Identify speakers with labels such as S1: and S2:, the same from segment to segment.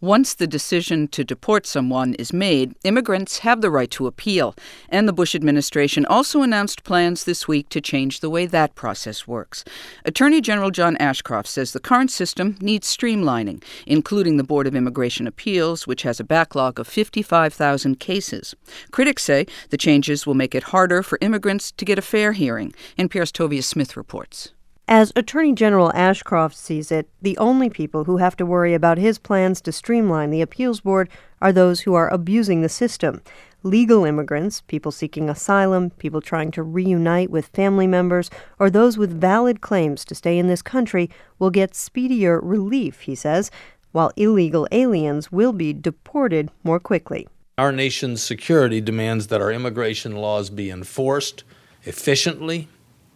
S1: Once the decision to deport someone is made, immigrants have the right to appeal. And the Bush administration also announced plans this week to change the way that process works. Attorney General John Ashcroft says the current system needs streamlining, including the Board of Immigration Appeals, which has a backlog of 55,000 cases. Critics say the changes will make it harder for immigrants to get a fair hearing. NPR's Tovia Smith reports.
S2: As Attorney General Ashcroft sees it, the only people who have to worry about his plans to streamline the appeals board are those who are abusing the system. Legal immigrants, people seeking asylum, people trying to reunite with family members, or those with valid claims to stay in this country will get speedier relief, he says, while illegal aliens will be deported more quickly.
S3: Our nation's security demands that our immigration laws be enforced efficiently,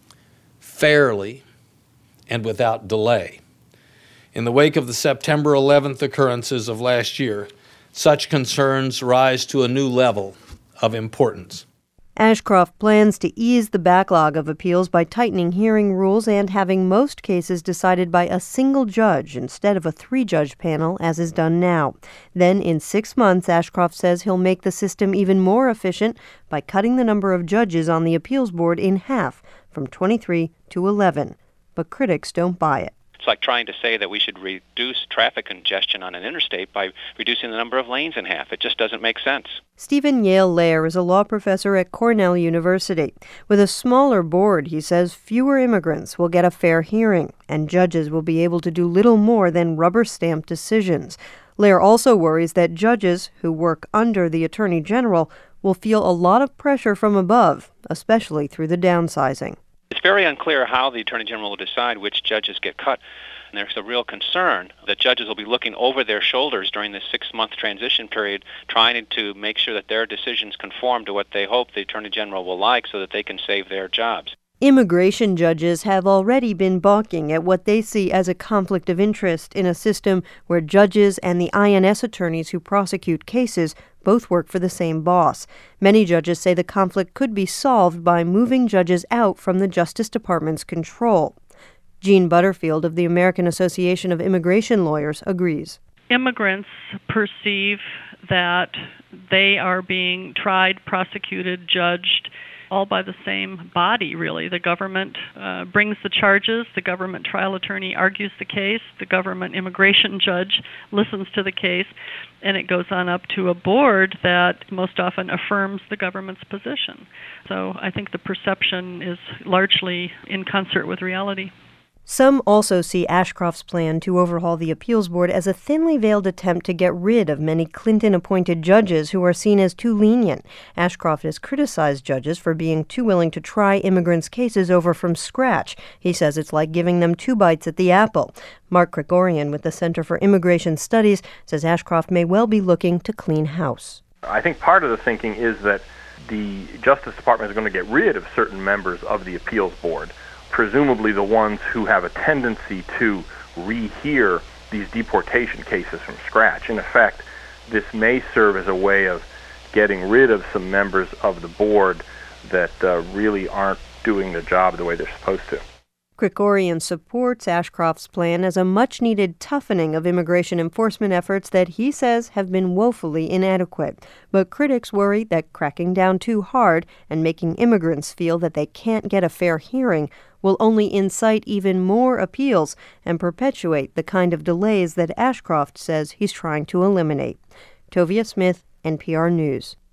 S3: fairly, and without delay. In the wake of the September 11th occurrences of last year, such concerns rise to a new level of importance.
S2: Ashcroft plans to ease the backlog of appeals by tightening hearing rules and having most cases decided by a single judge instead of a 3-judge panel, as is done now. Then, in 6 months, Ashcroft says he'll make the system even more efficient by cutting the number of judges on the appeals board in half, from 23 to 11. But critics don't buy it.
S4: It's like trying to say that we should reduce traffic congestion on an interstate by reducing the number of lanes in half. It just doesn't make sense.
S2: Stephen Yale Lair is a law professor at Cornell University. With a smaller board, he says fewer immigrants will get a fair hearing, and judges will be able to do little more than rubber-stamp decisions. Lair also worries that judges who work under the Attorney General will feel a lot of pressure from above, especially through the downsizing.
S4: It's very unclear how the Attorney General will decide which judges get cut. And there's a real concern that judges will be looking over their shoulders during this 6-month transition period, trying to make sure that their decisions conform to what they hope the Attorney General will like so that they can save their jobs.
S2: Immigration judges have already been balking at what they see as a conflict of interest in a system where judges and the INS attorneys who prosecute cases both work for the same boss. Many judges say the conflict could be solved by moving judges out from the Justice Department's control. Jean Butterfield of the American Association of Immigration Lawyers agrees.
S5: Immigrants perceive that they are being tried, prosecuted, judged, all by the same body, really. The government brings the charges, the government trial attorney argues the case, the government immigration judge listens to the case, and it goes on up to a board that most often affirms the government's position. So I think the perception is largely in concert with reality.
S2: Some also see Ashcroft's plan to overhaul the appeals board as a thinly veiled attempt to get rid of many Clinton-appointed judges who are seen as too lenient. Ashcroft has criticized judges for being too willing to try immigrants' cases over from scratch. He says it's like giving them 2 bites at the apple. Mark Krikorian with the Center for Immigration Studies says Ashcroft may well be looking to clean house.
S6: I think part of the thinking is that the Justice Department is going to get rid of certain members of the appeals board, presumably the ones who have a tendency to rehear these deportation cases from scratch. In effect, this may serve as a way of getting rid of some members of the board that really aren't doing the job the way they're supposed to.
S2: Krikorian supports Ashcroft's plan as a much-needed toughening of immigration enforcement efforts that he says have been woefully inadequate. But critics worry that cracking down too hard and making immigrants feel that they can't get a fair hearing will only incite even more appeals and perpetuate the kind of delays that Ashcroft says he's trying to eliminate. Tovia Smith, NPR News.